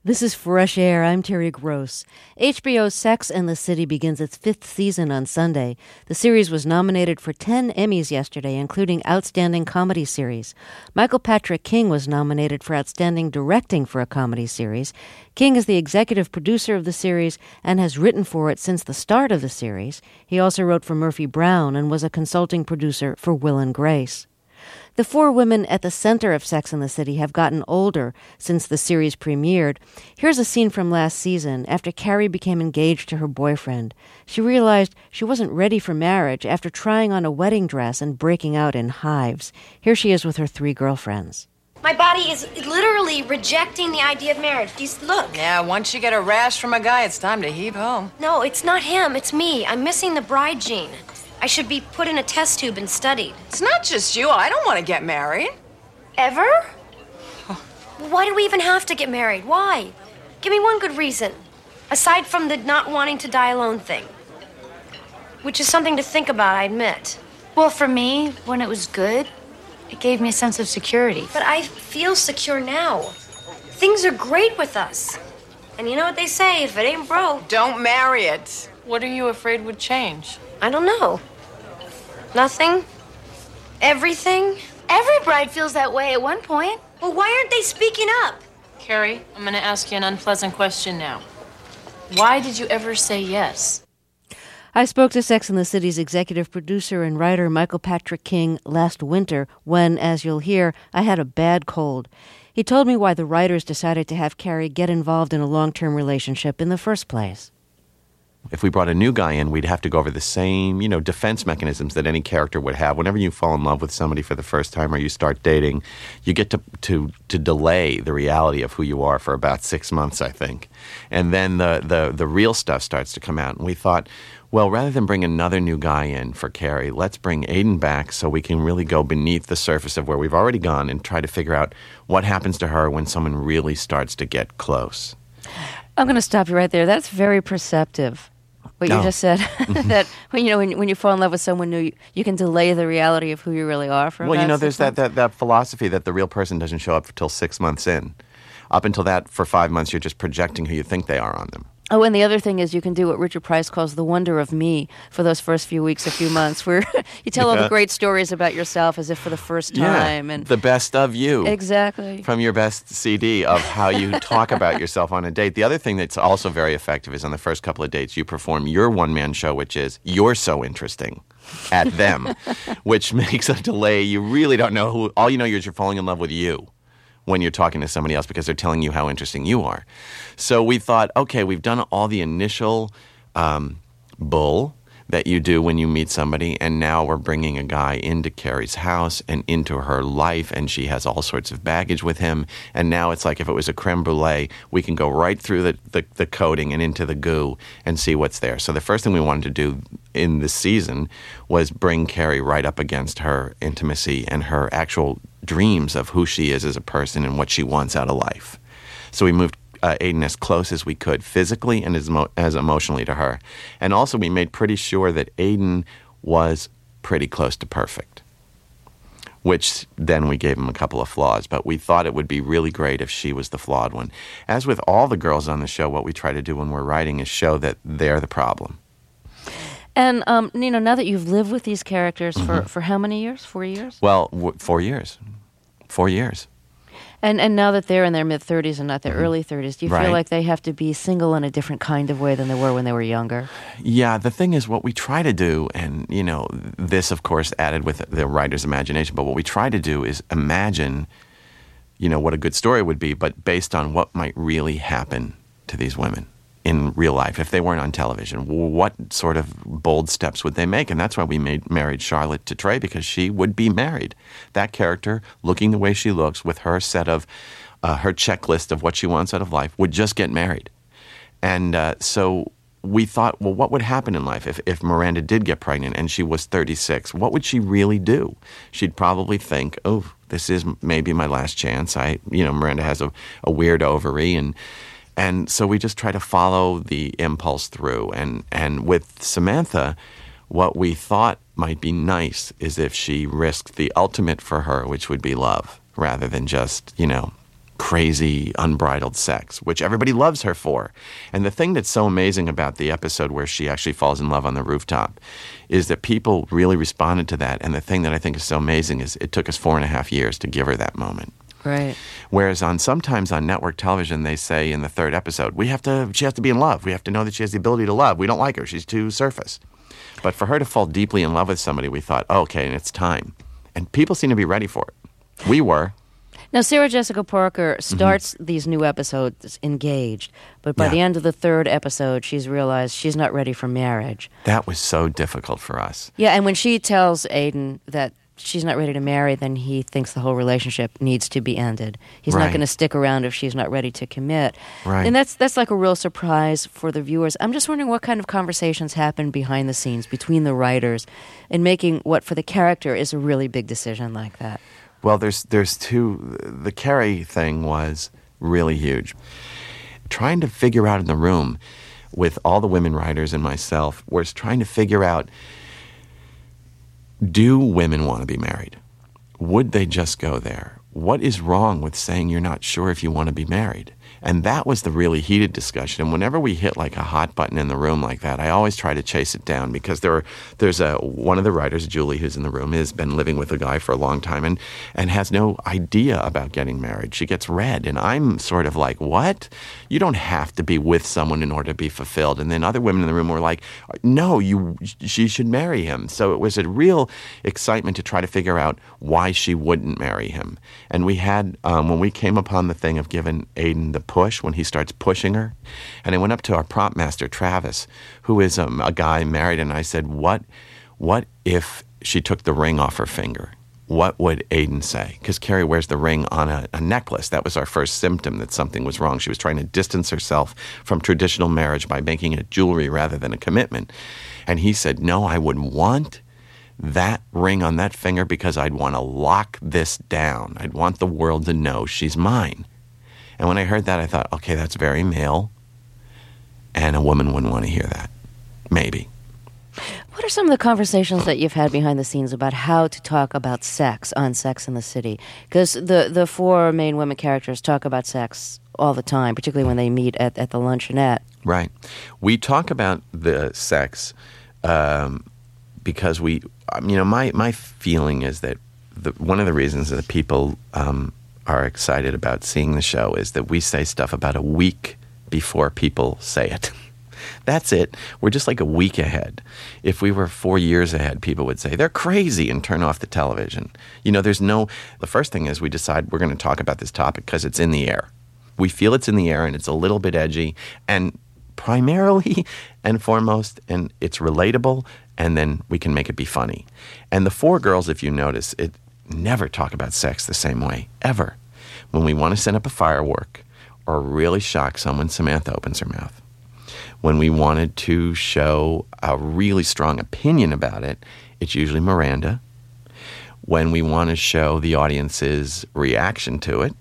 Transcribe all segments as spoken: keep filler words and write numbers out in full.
This is Fresh Air. I'm Terry Gross. H B O's Sex and the City begins its fifth season on Sunday. The series was nominated for ten Emmys yesterday, including Outstanding Comedy Series. Michael Patrick King was nominated for Outstanding Directing for a Comedy Series. King is the executive producer of the series and has written for it since the start of the series. He also wrote for Murphy Brown and was a consulting producer for Will and Grace. The four women at the center of Sex and the City have gotten older since the series premiered. Here's a scene from last season after Carrie became engaged to her boyfriend. She realized she wasn't ready for marriage after trying on a wedding dress and breaking out in hives. Here she is with her three girlfriends. My body is literally rejecting the idea of marriage. Do you look? Yeah, once you get a rash from a guy, it's time to heave home. No, it's not him. It's me. I'm missing the bride gene. I should be put in a test tube and studied. It's not just you. I don't want to get married. Ever? Why do we even have to get married? Why? Give me one good reason. Aside from the not wanting to die alone thing. Which is something to think about, I admit. Well, for me, when it was good, it gave me a sense of security. But I feel secure now. Things are great with us. And you know what they say, if it ain't broke... Don't marry it. What are you afraid would change? I don't know. Nothing? Everything? Every bride feels that way at one point. Well, why aren't they speaking up? Carrie, I'm going to ask you an unpleasant question now. Why did you ever say yes? I spoke to Sex and the City's executive producer and writer Michael Patrick King last winter when, as you'll hear, I had a bad cold. He told me why the writers decided to have Carrie get involved in a long-term relationship in the first place. If we brought a new guy in, we'd have to go over the same, you know, defense mechanisms that any character would have. Whenever you fall in love with somebody for the first time or you start dating, you get to to to delay the reality of who you are for about six months, I think. And then the, the, the real stuff starts to come out. And we thought, well, rather than bring another new guy in for Carrie, let's bring Aiden back so we can really go beneath the surface of where we've already gone and try to figure out what happens to her when someone really starts to get close. I'm going to stop you right there. That's very perceptive. What you Oh. just said, that when you know when, when you fall in love with someone new, you, you can delay the reality of who you really are for. Well, about you know, six there's that, months. that, that philosophy that the real person doesn't show up until six months in. Up until that, for five months, you're just projecting who you think they are on them. Oh, and the other thing is you can do what Richard Price calls the wonder of me for those first few weeks, a few months, where you tell all Yeah. the great stories about yourself as if for the first time. Yeah, and the best of you. Exactly. From your best C D of how you talk about yourself on a date. The other thing that's also very effective is on the first couple of dates, you perform your one-man show, which is, you're so interesting at them, which makes a delay. You really don't know who, all you know is you're falling in love with you when you're talking to somebody else because they're telling you how interesting you are. So we thought, okay, we've done all the initial um, bull that you do when you meet somebody, and now we're bringing a guy into Carrie's house and into her life, and she has all sorts of baggage with him, and now it's like if it was a creme brulee, we can go right through the, the, the coating and into the goo and see what's there. So the first thing we wanted to do in this season was bring Carrie right up against her intimacy and her actual dreams of who she is as a person and what she wants out of life. So we moved uh, Aiden as close as we could physically and as, emo- as emotionally to her. And also we made pretty sure that Aiden was pretty close to perfect, which then we gave him a couple of flaws. But we thought it would be really great if she was the flawed one. As with all the girls on the show, what we try to do when we're writing is show that they're the problem. And, um, you know, now that you've lived with these characters for, Mm-hmm. for how many years? Four years? Well, w- four years. Four years. And and now that they're in their mid-thirties and not their early thirties, do you Right. feel like they have to be single in a different kind of way than they were when they were younger? Yeah, the thing is what we try to do, and, you know, this, of course, added with the writer's imagination, but what we try to do is imagine, you know, what a good story would be, but based on what might really happen to these women in real life if they weren't on television. What sort of bold steps would they make? And that's why we made married Charlotte to Trey, because she would be married. That character, looking the way she looks, with her set of, uh, her checklist of what she wants out of life, would just get married. And uh, so we thought, well, what would happen in life if, if Miranda did get pregnant and she was thirty-six? What would she really do? She'd probably think, oh, this is maybe my last chance. I, you know, Miranda has a, a weird ovary, and And so we just try to follow the impulse through. And, and with Samantha, what we thought might be nice is if she risked the ultimate for her, which would be love, rather than just, you know, crazy, unbridled sex, which everybody loves her for. And the thing that's so amazing about the episode where she actually falls in love on the rooftop is that people really responded to that. And the thing that I think is so amazing is it took us four and a half years to give her that moment. Right. Whereas on sometimes on network television, they say in the third episode, we have to, she has to be in love. We have to know that she has the ability to love. We don't like her. She's too surface. But for her to fall deeply in love with somebody, we thought, oh, okay, and it's time. And people seem to be ready for it. We were. Now, Sarah Jessica Parker starts mm-hmm. these new episodes engaged, but by yeah. the end of the third episode, she's realized she's not ready for marriage. That was so difficult for us. Yeah, and when she tells Aiden that she's not ready to marry, then he thinks the whole relationship needs to be ended. He's right. not going to stick around if she's not ready to commit. Right. And that's that's like a real surprise for the viewers. I'm just wondering what kind of conversations happen behind the scenes between the writers in making what for the character is a really big decision like that. Well, there's there's two. The Carrie thing was really huge. Trying to figure out in the room with all the women writers and myself was trying to figure out, do women want to be married? Would they just go there? What is wrong with saying you're not sure if you want to be married? And that was the really heated discussion. And whenever we hit like a hot button in the room like that, I always try to chase it down because there are, there's a one of the writers, Julie, who's in the room, has been living with a guy for a long time and, and has no idea about getting married. She gets red. And I'm sort of like, what? You don't have to be with someone in order to be fulfilled. And then other women in the room were like, no, you, she should marry him. So it was a real excitement to try to figure out why she wouldn't marry him. And we had, um, when we came upon the thing of giving Aiden the push, when he starts pushing her, and I went up to our prop master, Travis, who is um, a guy married, and I said, what, what if she took the ring off her finger? What would Aiden say? Because Carrie wears the ring on a, a necklace. That was our first symptom that something was wrong. She was trying to distance herself from traditional marriage by making it jewelry rather than a commitment. And he said, no, I would want that ring on that finger because I'd want to lock this down. I'd want the world to know she's mine. And when I heard that, I thought, okay, that's very male, and a woman wouldn't want to hear that. Maybe. What are some of the conversations that you've had behind the scenes about how to talk about sex on Sex and the City? Because the, the four main women characters talk about sex all the time, particularly when they meet at, at the luncheonette. Right. We talk about the sex um, because we, you know, my, my feeling is that the, one of the reasons that people um, are excited about seeing the show is that we say stuff about a week before people say it. That's it. We're just like a week ahead. If we were four years ahead, people would say, they're crazy and turn off the television. You know, there's no, the first thing is we decide we're going to talk about this topic because it's in the air. We feel it's in the air and it's a little bit edgy and primarily and foremost, and it's relatable, and then we can make it be funny. And the four girls, if you notice, it never talk about sex the same way, ever. When we want to send up a firework or really shock someone, Samantha opens her mouth. When we wanted to show a really strong opinion about it, it's usually Miranda. When we want to show the audience's reaction to it,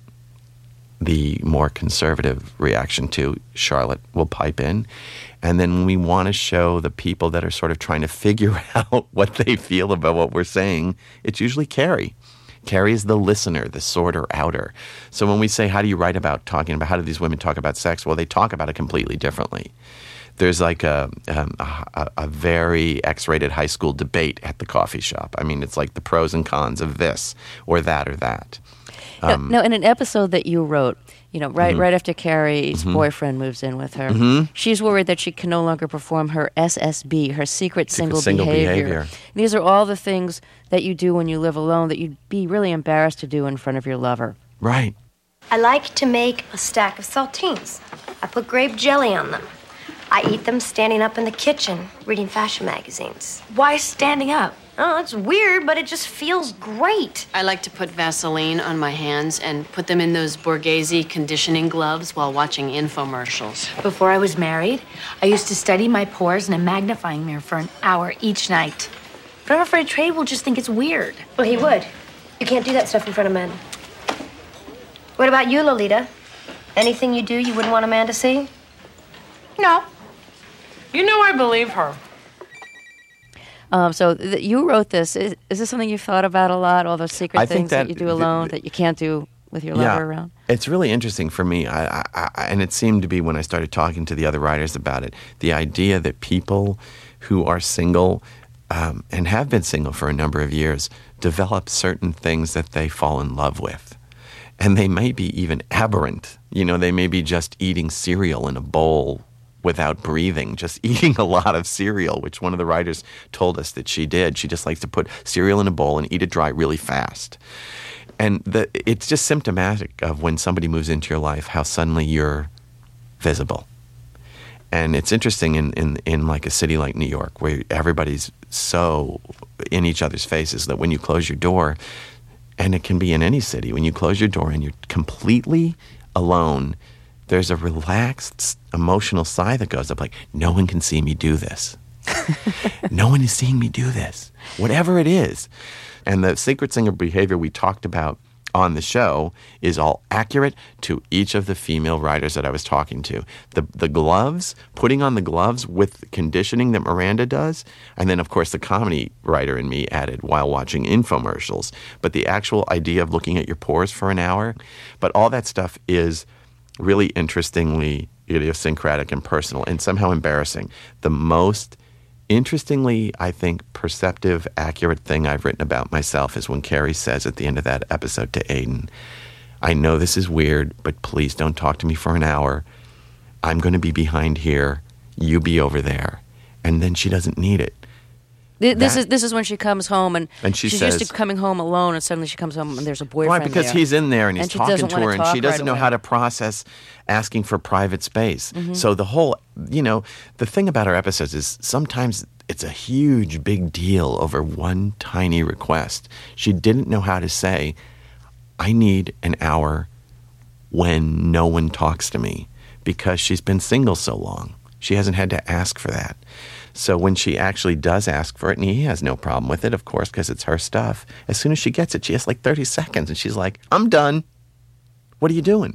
the more conservative reaction to, Charlotte will pipe in. And then when we want to show the people that are sort of trying to figure out what they feel about what we're saying, it's usually Carrie. Carrie is the listener, the sorter outer. So when we say, how do you write about talking about, how do these women talk about sex? Well, they talk about it completely differently. There's like a, um, a, a very X-rated high school debate at the coffee shop. I mean, it's like the pros and cons of this or that or that. Um, no, no, in an episode that you wrote, you know, right, mm-hmm. right after Carrie's mm-hmm. boyfriend moves in with her, mm-hmm. she's worried that she can no longer perform her S S B, her secret single, single behavior. behavior. These are all the things that you do when you live alone that you'd be really embarrassed to do in front of your lover. Right. I like to make a stack of saltines. I put grape jelly on them. I eat them standing up in the kitchen, reading fashion magazines. Why standing up? Oh, it's weird, but it just feels great. I like to put Vaseline on my hands and put them in those Borghese conditioning gloves while watching infomercials. Before I was married, I used to study my pores in a magnifying mirror for an hour each night. But I'm afraid Trey will just think it's weird. Well, he would. You can't do that stuff in front of men. What about you, Lolita? Anything you do you wouldn't want a man to see? No. You know I believe her. Um, so th- you wrote this. Is, is this something you've thought about a lot, all those secret I things think that, that you do alone th- that you can't do with your yeah, lover around? It's really interesting for me, I, I, I, and it seemed to be when I started talking to the other writers about it, the idea that people who are single um, and have been single for a number of years develop certain things that they fall in love with. And they may be even aberrant. You know, they may be just eating cereal in a bowl without breathing, just eating a lot of cereal, which one of the writers told us that she did. She just likes to put cereal in a bowl and eat it dry really fast. And the, it's just symptomatic of when somebody moves into your life, how suddenly you're visible. And it's interesting in, in, in like a city like New York, where everybody's so in each other's faces that when you close your door, and it can be in any city, when you close your door and you're completely alone, there's a relaxed emotional sigh that goes up like, no one can see me do this. No one is seeing me do this, whatever it is. And the secret singer behavior we talked about on the show is all accurate to each of the female writers that I was talking to. The the gloves, putting on the gloves with conditioning that Miranda does, and then, of course, the comedy writer in me added while watching infomercials. But the actual idea of looking at your pores for an hour, but all that stuff is really interestingly idiosyncratic and personal and somehow embarrassing. The most interestingly, I think, perceptive, accurate thing I've written about myself is when Carrie says at the end of that episode to Aiden, I know this is weird, but please don't talk to me for an hour. I'm going to be behind here. You be over there. And then she doesn't need it. This that, is this is when she comes home and, and she she's says, used to coming home alone, and suddenly she comes home and there's a boyfriend right, because there. he's in there and he's and talking to her, and she doesn't right know away. how to process asking for private space. Mm-hmm. So the whole, you know, the thing about our episodes is sometimes it's a huge, big deal over one tiny request. She didn't know how to say, I need an hour when no one talks to me, because she's been single so long. She hasn't had to ask for that. So when she actually does ask for it, and he has no problem with it, of course, because it's her stuff, as soon as she gets it, she has like thirty seconds, and she's like, I'm done. What are you doing?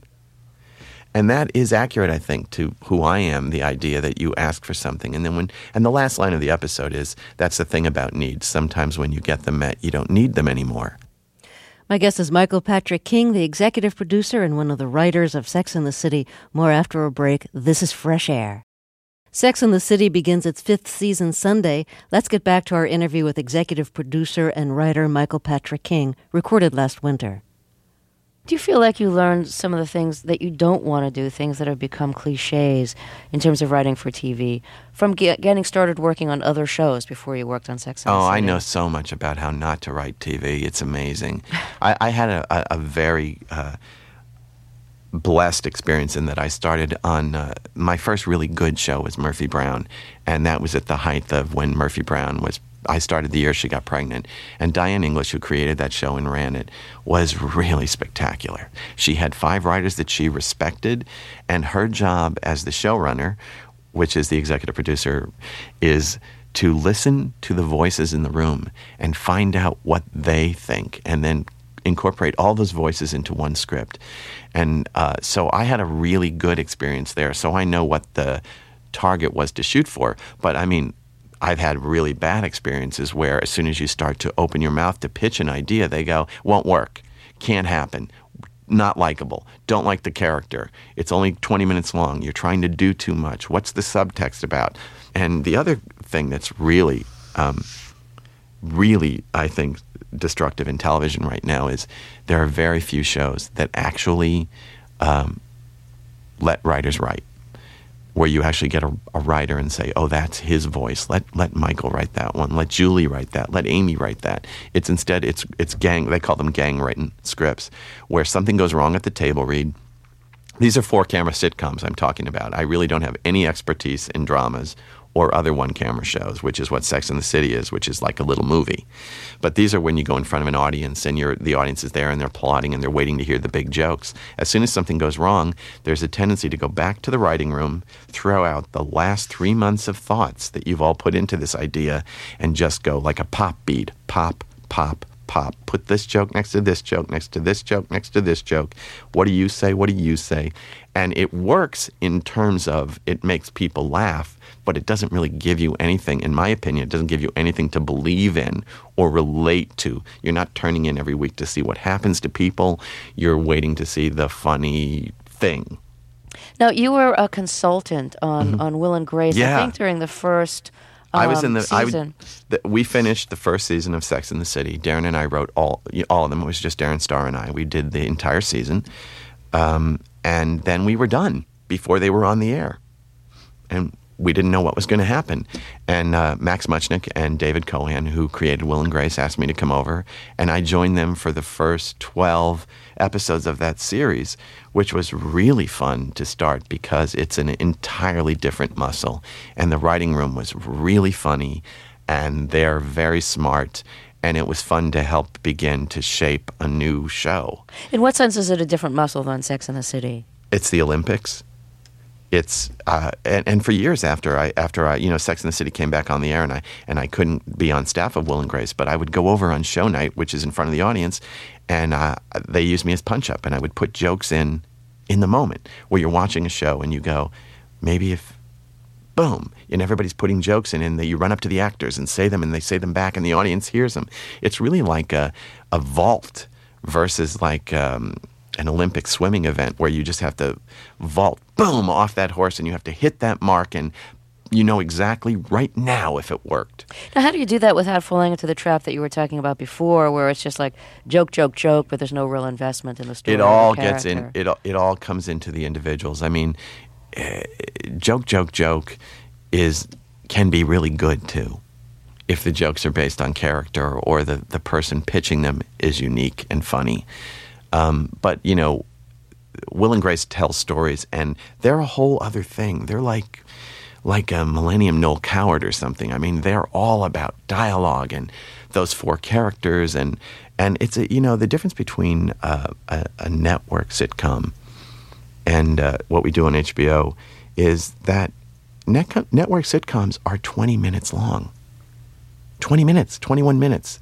And that is accurate, I think, to who I am, the idea that you ask for something. And then when, and the last line of the episode is, that's the thing about needs. Sometimes when you get them met, you don't need them anymore. My guest is Michael Patrick King, the executive producer and one of the writers of Sex and the City. More after a break. This is Fresh Air. Sex and the City begins its fifth season Sunday. Let's get back to our interview with executive producer and writer Michael Patrick King, recorded last winter. Do you feel like you learned some of the things that you don't want to do, things that have become cliches in terms of writing for T V, from get, getting started working on other shows before you worked on Sex and the Oh, City? I know so much about how not to write T V. It's amazing. I, I had a, a, a very uh, blessed experience in that I started on, uh, my first really good show was Murphy Brown, and that was at the height of when Murphy Brown was, I started the year she got pregnant, and Diane English, who created that show and ran it, was really spectacular. She had five writers that she respected, and her job as the showrunner, which is the executive producer, is to listen to the voices in the room and find out what they think, and then incorporate all those voices into one script. And uh, so I had a really good experience there, so I know what the target was to shoot for. But I mean, I've had really bad experiences where as soon as you start to open your mouth to pitch an idea, they go, won't work, can't happen, not likable, don't like the character, it's only twenty minutes long, you're trying to do too much, what's the subtext about? And the other thing that's really, um, really, I think, destructive in television right now is there are very few shows that actually um, let writers write, where you actually get a, a writer and say, oh, that's his voice. Let let Michael write that one. Let Julie write that. Let Amy write that. It's instead, it's it's gang, they call them gang-written scripts, where something goes wrong at the table read. These are four-camera sitcoms I'm talking about. I really don't have any expertise in dramas or other one-camera shows, which is what Sex and the City is, which is like a little movie. But these are when you go in front of an audience and you're, the audience is there and they're plotting and they're waiting to hear the big jokes. As soon as something goes wrong, there's a tendency to go back to the writing room, throw out the last three months of thoughts that you've all put into this idea, and just go like a pop beat, pop, pop, pop. Put this joke next to this joke, next to this joke, next to this joke. What do you say? What do you say? And it works in terms of it makes people laugh, but it doesn't really give you anything, in my opinion, it doesn't give you anything to believe in or relate to. You're not turning in every week to see what happens to people. You're waiting to see the funny thing. Now, you were a consultant on, mm-hmm. on Will and Grace, yeah. I think during the first um, I was in the, season. I, the, we finished the first season of Sex and the City. Darren and I wrote all all of them. It was just Darren Star and I. We did the entire season. Um, and then we were done before they were on the air. And we didn't know what was going to happen. And uh, Max Muchnick and David Cohan, who created Will and Grace, asked me to come over. And I joined them for the first twelve episodes of that series, which was really fun to start because it's an entirely different muscle. And the writing room was really funny, and they're very smart. And it was fun to help begin to shape a new show. In what sense is it a different muscle than Sex and the City? It's the Olympics. It's uh, and, and for years after I after I you know Sex and the City came back on the air and I and I couldn't be on staff of Will and Grace, but I would go over on show night, which is in front of the audience, and uh, they used me as punch up, and I would put jokes in in the moment where you're watching a show and you go, maybe if boom, and everybody's putting jokes in, and you run up to the actors and say them, and they say them back, and the audience hears them. It's really like a a vault versus like. Um, an Olympic swimming event where you just have to vault, boom, off that horse, and you have to hit that mark, and you know exactly right now if it worked. Now, how do you do that without falling into the trap that you were talking about before, where it's just like joke, joke, joke, but there's no real investment in the story? It all gets in. It it all comes into the individuals. I mean, uh, joke, joke, joke is can be really good too, if the jokes are based on character or the the person pitching them is unique and funny. Um, but, you know, Will and Grace tell stories, and they're a whole other thing. They're like like a Millennium Noel Coward or something. I mean, they're all about dialogue and those four characters. And, and it's, a, you know, the difference between uh, a, a network sitcom and uh, what we do on H B O is that net- network sitcoms are twenty minutes long. twenty minutes, twenty-one minutes.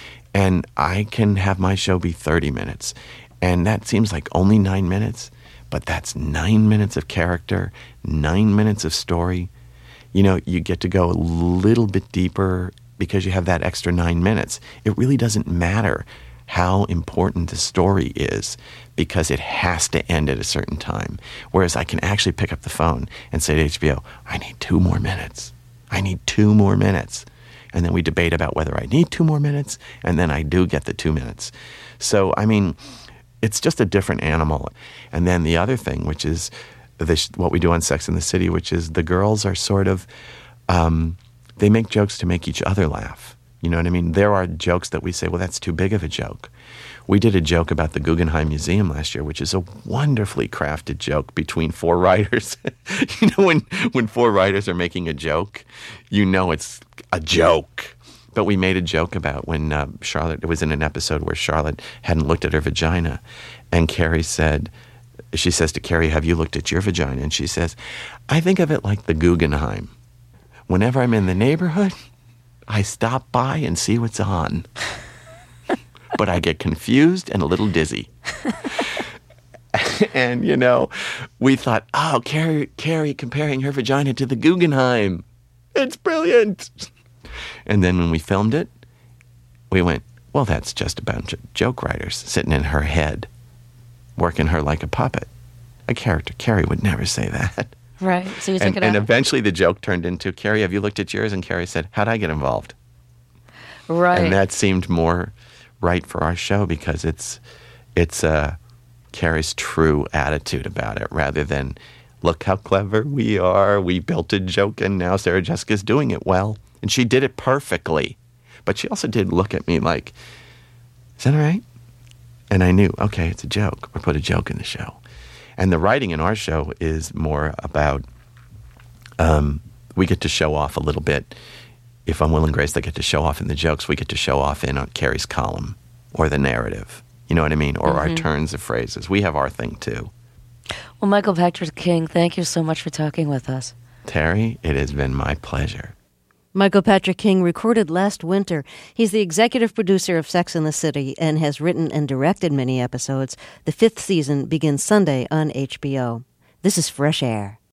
And I can have my show be thirty minutes. And that seems like only nine minutes, but that's nine minutes of character, nine minutes of story. You know, you get to go a little bit deeper because you have that extra nine minutes. It really doesn't matter how important the story is because it has to end at a certain time. Whereas I can actually pick up the phone and say to H B O, I need two more minutes. I need two more minutes. And then we debate about whether I need two more minutes, and then I do get the two minutes. So, I mean, it's just a different animal. And then the other thing, which is this, what we do on Sex and the City, which is the girls are sort of, um, they make jokes to make each other laugh. You know what I mean? There are jokes that we say, well, that's too big of a joke. We did a joke about the Guggenheim Museum last year, which is a wonderfully crafted joke between four writers. You know, when, when four writers are making a joke, you know it's a joke. But we made a joke about when uh, Charlotte, it was in an episode where Charlotte hadn't looked at her vagina, and Carrie said, she says to Carrie, have you looked at your vagina? And she says, I think of it like the Guggenheim. Whenever I'm in the neighborhood, I stop by and see what's on. But I get confused and a little dizzy. And, you know, we thought, oh, Carrie, Carrie comparing her vagina to the Guggenheim. It's brilliant. And then when we filmed it, we went, well, that's just a bunch of joke writers sitting in her head, working her like a puppet. A character. Carrie would never say that. Right. So you took and, it out. And eventually the joke turned into, Carrie, have you looked at yours? And Carrie said, how'd I get involved? Right. And that seemed more right for our show because it's it's uh, Carrie's true attitude about it rather than, look how clever we are. We built a joke and now Sarah Jessica's doing it well. And she did it perfectly. But she also did look at me like, is that all right? And I knew, okay, it's a joke. Or put a joke in the show. And the writing in our show is more about, um, we get to show off a little bit. If on Will and Grace, they get to show off in the jokes. We get to show off in on Carrie's column or the narrative. You know what I mean? Or mm-hmm. our turns of phrases. We have our thing, too. Well, Michael Pachter King, thank you so much for talking with us. Terry, it has been my pleasure. Michael Patrick King recorded last winter. He's the executive producer of Sex and the City and has written and directed many episodes. The fifth season begins Sunday on H B O. This is Fresh Air.